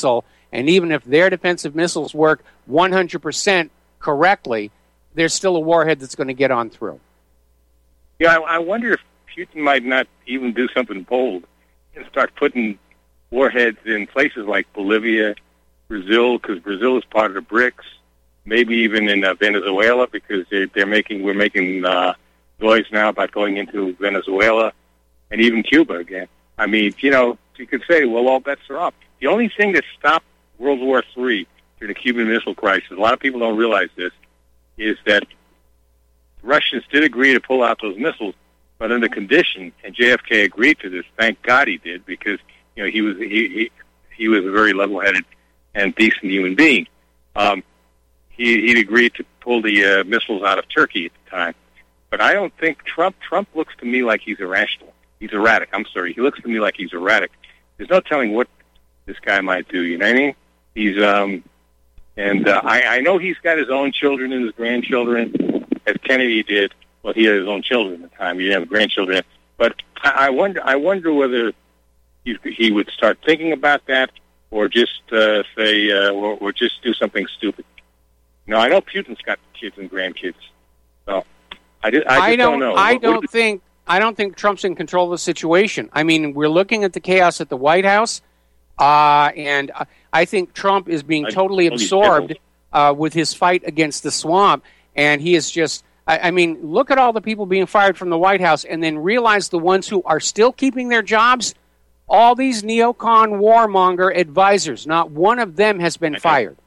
[SPEAKER 2] And even if their defensive missiles work one hundred percent correctly, there's still a warhead that's going to get on through.
[SPEAKER 12] Yeah, I, I wonder if Putin might not even do something bold and start putting warheads in places like Bolivia, Brazil, because Brazil is part of the BRICS, maybe even in uh, Venezuela, because they're, they're making, we're making uh, noise now about going into Venezuela, and even Cuba again. I mean, you know, you could say, well, all bets are up. The only thing that stopped World War Three during the Cuban Missile Crisis, a lot of people don't realize this, is that the Russians did agree to pull out those missiles, but under condition, and J F K agreed to this. Thank God he did, because you know he was he he, he was a very level-headed and decent human being. Um, he he'd agreed to pull the uh, missiles out of Turkey at the time, but I don't think Trump Trump looks to me like he's irrational. He's erratic. I'm sorry. He looks to me like he's erratic. There's no telling what this guy might do. You know what I mean? He's um, and uh, I I know he's got his own children and his grandchildren, as Kennedy did. Well, he had his own children at the time. He didn't have grandchildren. But I, I wonder I wonder whether he, he would start thinking about that, or just uh, say, uh, or, or just do something stupid. No, I know Putin's got kids and grandkids. So I, did, I just
[SPEAKER 2] I don't,
[SPEAKER 12] don't know.
[SPEAKER 2] I
[SPEAKER 12] what,
[SPEAKER 2] don't
[SPEAKER 12] what
[SPEAKER 2] think. I don't think Trump's in control of the situation. I mean, we're looking at the chaos at the White House, uh, and I think Trump is being totally absorbed uh, with his fight against the swamp, and he is just. I mean, look at all the people being fired from the White House, and then realize the ones who are still keeping their jobs, all these neocon warmonger advisors, not one of them has been fired.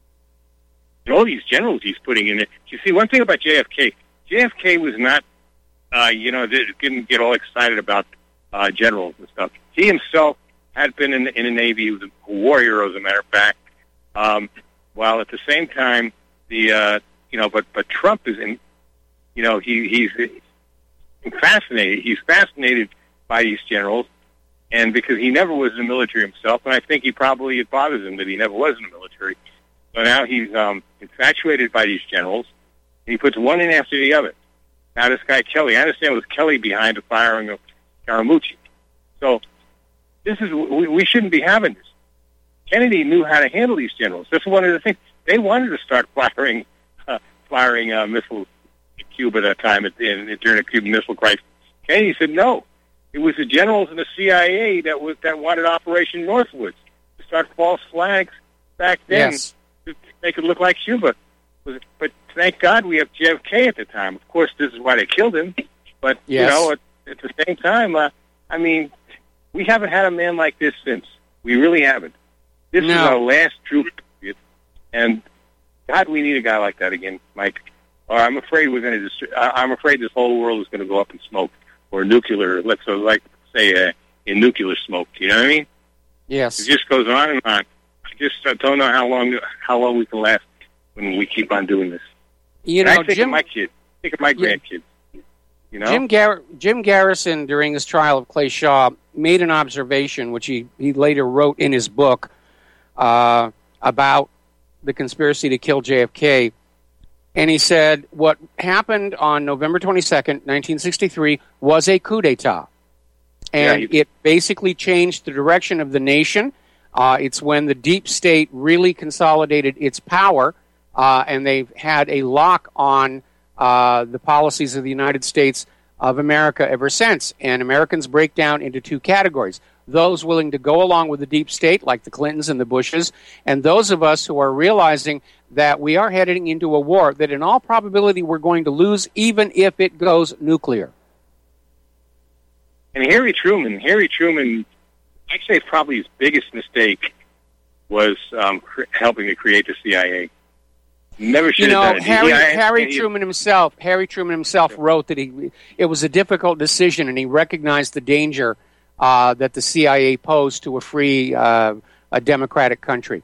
[SPEAKER 12] All these generals he's putting in it. You see, one thing about J F K, J F K was not, uh, you know, didn't get all excited about uh, generals and stuff. He himself had been in the, in the Navy. He was a warrior, as a matter of fact, um, while at the same time, the, uh, you know, but, but Trump is in, You know, he, he's fascinated. He's fascinated by these generals, and because he never was in the military himself, and I think he probably it bothers him that he never was in the military. So now he's um, infatuated by these generals, and he puts one in after the other. Now this guy Kelly, I understand it was Kelly behind the firing of Scaramucci. So this is we, we shouldn't be having this. Kennedy knew how to handle these generals. This is one of the things they wanted to start firing, uh, firing uh, missiles. Cuba at that time at the, during the Cuban Missile Crisis. Kennedy said no. It was the generals in the C I A that was that wanted Operation Northwoods to start false flags back then
[SPEAKER 2] yes.
[SPEAKER 12] to make it look like Cuba. But thank God we have J F K at the time. Of course, this is why they killed him. But
[SPEAKER 2] yes.
[SPEAKER 12] you know, at, at the same time, uh, I mean, we haven't had a man like this since. We really haven't. This
[SPEAKER 2] no.
[SPEAKER 12] is our last true period, and God, we need a guy like that again, Mike. Or I'm afraid we're going to. Dist- I'm afraid this whole world is going to go up in smoke, or nuclear. Let's uh, like say uh, in nuclear smoke. You know what I mean?
[SPEAKER 2] Yes.
[SPEAKER 12] It just goes on and on. I just uh, don't know how long how long we can last when we keep on doing this.
[SPEAKER 2] You know,
[SPEAKER 12] and I think
[SPEAKER 2] Jim,
[SPEAKER 12] of my kids. Think of my grandkids. You know,
[SPEAKER 2] Jim, Gar- Jim Garrison during his trial of Clay Shaw made an observation, which he, he later wrote in his book uh, about the conspiracy to kill J F K. And he said what happened on November twenty-second, nineteen sixty-three, was a coup d'etat. And
[SPEAKER 12] yeah,
[SPEAKER 2] it basically changed the direction of the nation. Uh, it's when the deep state really consolidated its power, uh, and they've had a lock on uh, the policies of the United States of America ever since. And Americans break down into two categories. Those willing to go along with the deep state, like the Clintons and the Bushes, and those of us who are realizing that we are heading into a war that in all probability we're going to lose, even if it goes nuclear.
[SPEAKER 12] And Harry Truman, Harry Truman, I'd say probably his biggest mistake was um, cr- helping to create the C I A. Never should
[SPEAKER 2] you know,
[SPEAKER 12] have done it.
[SPEAKER 2] Harry,
[SPEAKER 12] he, I,
[SPEAKER 2] Harry
[SPEAKER 12] he,
[SPEAKER 2] Truman himself. Harry Truman himself wrote that he it was a difficult decision, and he recognized the danger uh, that the C I A posed to a free, uh, a democratic country.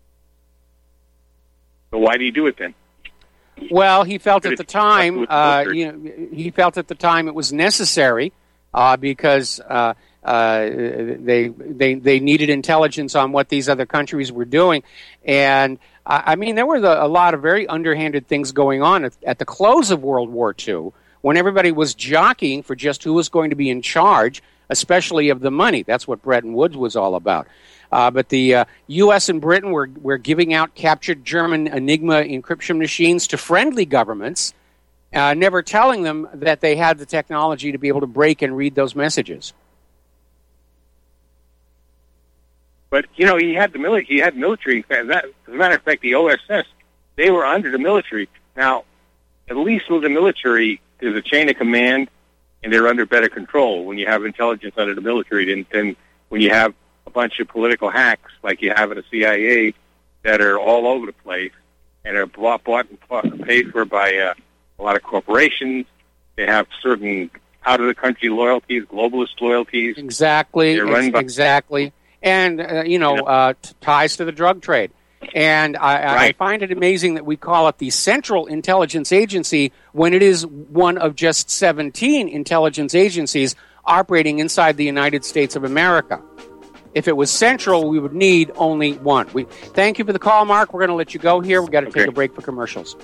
[SPEAKER 12] So why do you do it then?
[SPEAKER 2] Well, he felt at the time, uh, you know, he felt at the time it was necessary uh, because uh, uh, they they they needed intelligence on what these other countries were doing, and uh, I mean there were the, a lot of very underhanded things going on at, at the close of World War Two when everybody was jockeying for just who was going to be in charge especially of the money. That's what Bretton Woods was all about. Uh, but the uh, U S and Britain were, were giving out captured German Enigma encryption machines to friendly governments, uh, never telling them that they had the technology to be able to break and read those messages.
[SPEAKER 12] But, you know, he had the military. He had military. That, as a matter of fact, the O S S, they were under the military. Now, at least with the military, there's a chain of command, and they're under better control when you have intelligence under the military than, than when you have a bunch of political hacks like you have at the C I A that are all over the place and are bought, bought and paid for by uh, a lot of corporations. They have certain out-of-the-country loyalties, globalist loyalties.
[SPEAKER 2] Exactly,
[SPEAKER 12] ex-
[SPEAKER 2] by- exactly. And, uh, you know, you know. Uh, t- ties to the drug trade. And I, right. I find it amazing that we call it the Central Intelligence Agency when it is one of just seventeen intelligence agencies operating inside the United States of America. If it was central, we would need only one. We thank you for the call, Mark. We're going to let you go here. We've got to okay. take a break for commercials.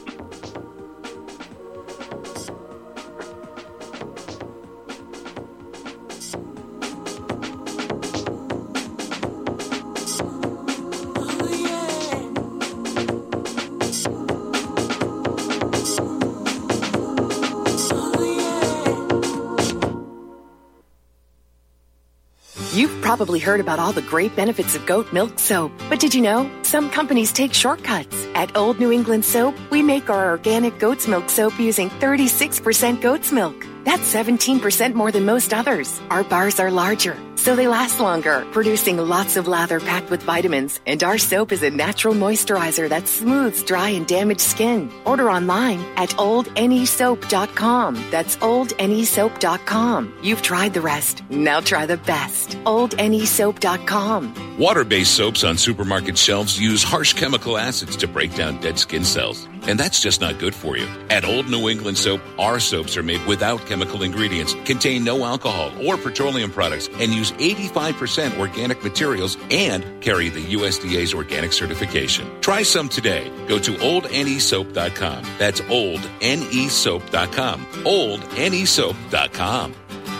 [SPEAKER 13] You've probably heard about all the great benefits of goat milk soap. But did you know some companies take shortcuts? At Old New England Soap, we make our organic goat's milk soap using thirty-six percent goat's milk. That's seventeen percent more than most others. Our bars are larger, so they last longer, producing lots of lather packed with vitamins. And our soap is a natural moisturizer that smooths dry and damaged skin. Order online at old n e soap dot com. That's old n e soap dot com. You've tried the rest. Now try the best. old n e soap dot com.
[SPEAKER 14] Water-based soaps on supermarket shelves use harsh chemical acids to break down dead skin cells. And that's just not good for you. At Old New England Soap, our soaps are made without chemical ingredients, contain no alcohol or petroleum products, and use eighty-five percent organic materials and carry the U S D A's organic certification. Try some today. Go to old n e soap dot com. That's old n e soap dot com. old n e soap dot com.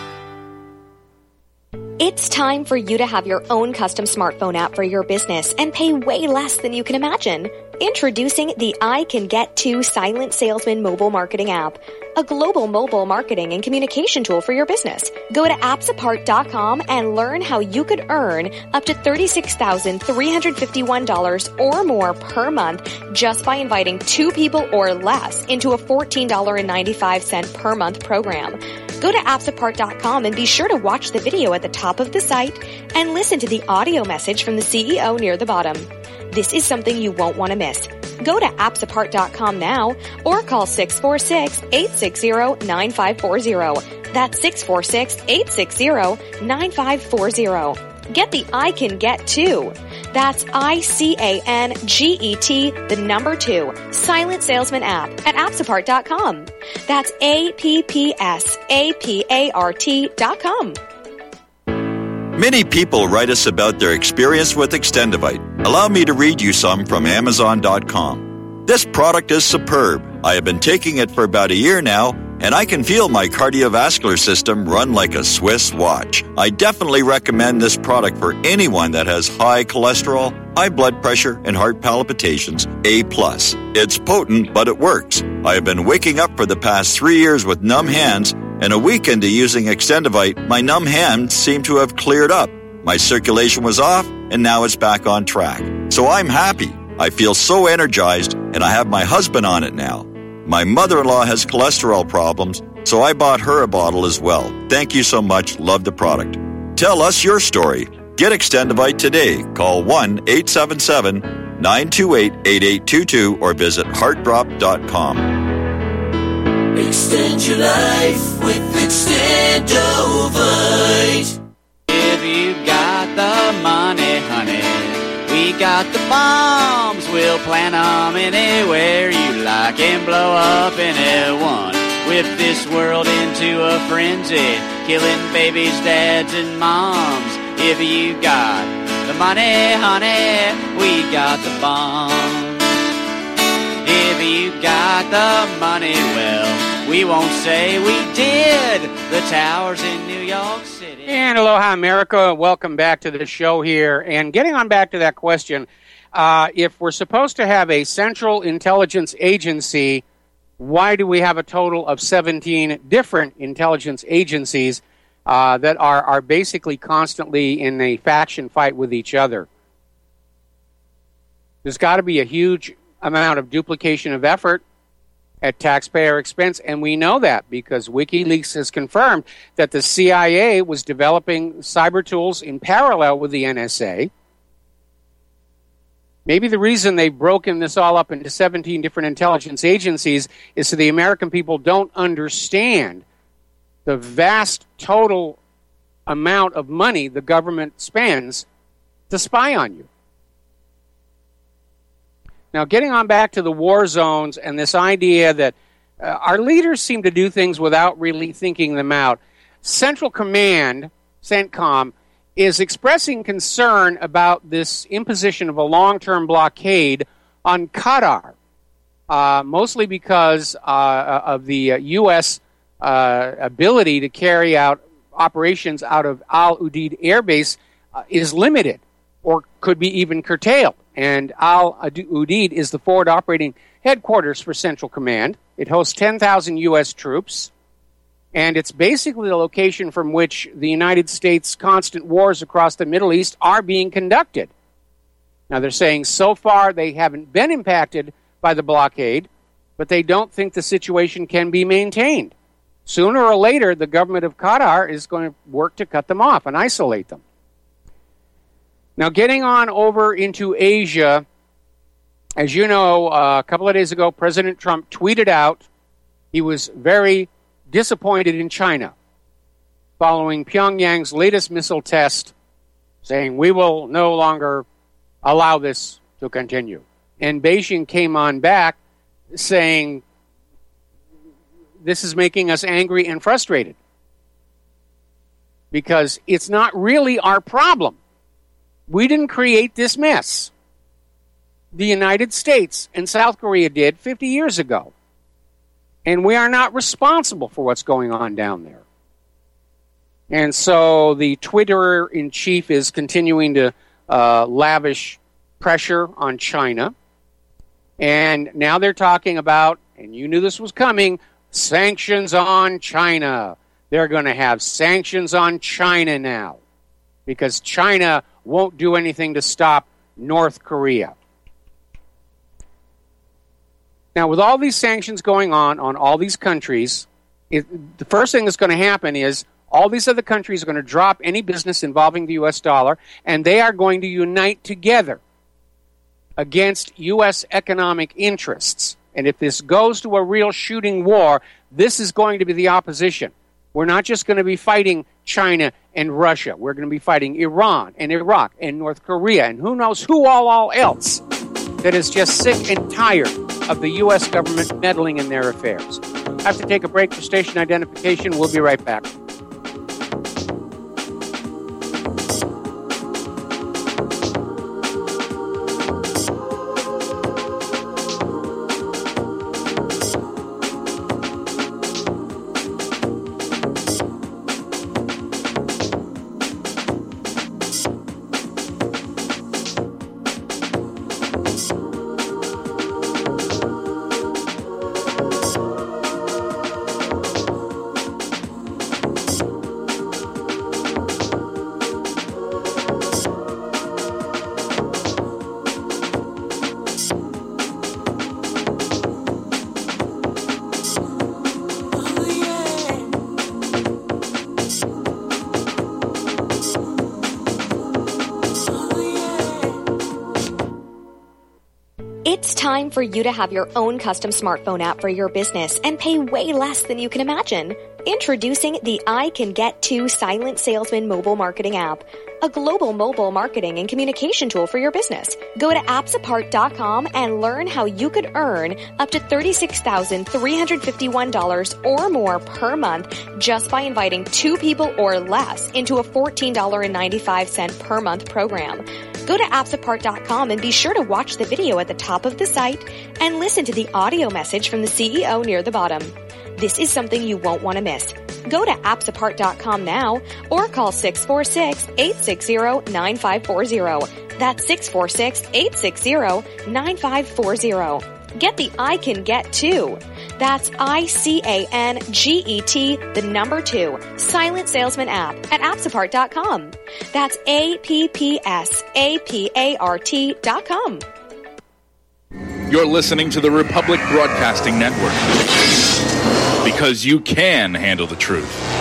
[SPEAKER 15] It's time for you to have your own custom smartphone app for your business and pay way less than you can imagine. Introducing the I Can Get To Silent Salesman mobile marketing app, a global mobile marketing and communication tool for your business. Go to apps apart dot com and learn how you could earn up to thirty-six thousand three hundred fifty-one dollars or more per month just by inviting two people or less into a fourteen dollars and ninety-five cents per month program. Go to apps apart dot com and be sure to watch the video at the top of the site and listen to the audio message from the C E O near the bottom. This is something you won't want to miss. Go to apps apart dot com now or call six four six, eight six zero, nine five four zero. That's six four six, eight six zero, nine five four zero. Get the I Can Get To. That's I C A N G E T, the number two, Silent Salesman app at apps apart dot com. That's A P P S A P A R T dot com.
[SPEAKER 7] Many people write us about their experience with Extendivite. Allow me to read you some from amazon dot com. This product is superb. I have been taking it for about a year now, and I can feel my cardiovascular system run like a Swiss watch. I definitely recommend this product for anyone that has high cholesterol, high blood pressure, and heart palpitations, A plus. It's potent, but it works. I have been waking up for the past three years with numb hands, and a week into using Extendivite, my numb hands seem to have cleared up. My circulation was off, and now it's back on track. So I'm happy. I feel so energized, and I have my husband on it now. My mother-in-law has cholesterol problems, so I bought her a bottle as well. Thank you so much. Love the product. Tell us your story. Get Extendivite today. Call one eight seven seven, nine two eight, eight eight two two or visit heart drop dot com.
[SPEAKER 8] Extend your life with Extendovite.
[SPEAKER 16] If you got the money, honey, we got the bombs. We'll plant them anywhere you like and blow up anyone. Whip this world into a frenzy, killing babies, dads, and moms. If you got the money, honey, we got the bombs. If you got the money, well, We won't say we did. The towers in New York City.
[SPEAKER 2] And aloha, America. Welcome back to the show here. And getting on back to that question, uh, if we're supposed to have a central intelligence agency, why do we have a total of seventeen different intelligence agencies uh, that are, are basically constantly in a faction fight with each other? There's got to be a huge amount of duplication of effort at taxpayer expense, and we know that because WikiLeaks has confirmed that the C I A was developing cyber tools in parallel with the N S A. Maybe the reason they've broken this all up into seventeen different intelligence agencies is so the American people don't understand the vast total amount of money the government spends to spy on you. Now, getting on back to the war zones and this idea that uh, our leaders seem to do things without really thinking them out. Central Command, CENTCOM, is expressing concern about this imposition of a long-term blockade on Qatar, uh, mostly because uh, of the uh, U S uh, ability to carry out operations out of Al Udeid Air Base uh, is limited or could be even curtailed. And Al Udeid is the forward operating headquarters for Central Command. It hosts ten thousand U S troops, and it's basically the location from which the United States' constant wars across the Middle East are being conducted. Now, they're saying so far they haven't been impacted by the blockade, but they don't think the situation can be maintained. Sooner or later, the government of Qatar is going to work to cut them off and isolate them. Now, getting on over into Asia, as you know, uh, a couple of days ago, President Trump tweeted out he was very disappointed in China following Pyongyang's latest missile test, saying we will no longer allow this to continue. And Beijing came on back saying this is making us angry and frustrated because it's not really our problem. We didn't create this mess. The United States and South Korea did fifty years ago. And we are not responsible for what's going on down there. And so the Twitter-in-chief is continuing to uh, lavish pressure on China. And now they're talking about, and you knew this was coming, sanctions on China. They're going to have sanctions on China now because China won't do anything to stop North Korea. Now, with all these sanctions going on on all these countries, it, the first thing that's going to happen is all these other countries are going to drop any business involving the U S dollar, and they are going to unite together against U S economic interests. And if this goes to a real shooting war, this is going to be the opposition. We're not just going to be fighting China and Russia. We're going to be fighting Iran and Iraq and North Korea and who knows who all, all else that is just sick and tired of the U S government meddling in their affairs. I have to take a break for station identification. We'll be right back.
[SPEAKER 15] It's time for you to have your own custom smartphone app for your business and pay way less than you can imagine. Introducing the I Can Get To Silent Salesman mobile marketing app, a global mobile marketing and communication tool for your business. Go to apps apart dot com and learn how you could earn up to thirty-six thousand three hundred fifty-one dollars or more per month just by inviting two people or less into a fourteen dollars and ninety-five cents per month program. Go to apps apart dot com and be sure to watch the video at the top of the site and listen to the audio message from the C E O near the bottom. This is something you won't want to miss. Go to apps apart dot com now or call six four six, eight six zero, nine five four zero. That's six four six, eight six zero, nine five four zero. Get the I Can Get Too. That's I C A N G E T, the number two, Silent Salesman app at apps apart dot com. That's A P P S A P A R T dot com.
[SPEAKER 17] You're listening to the Republic Broadcasting Network, because you can handle the truth.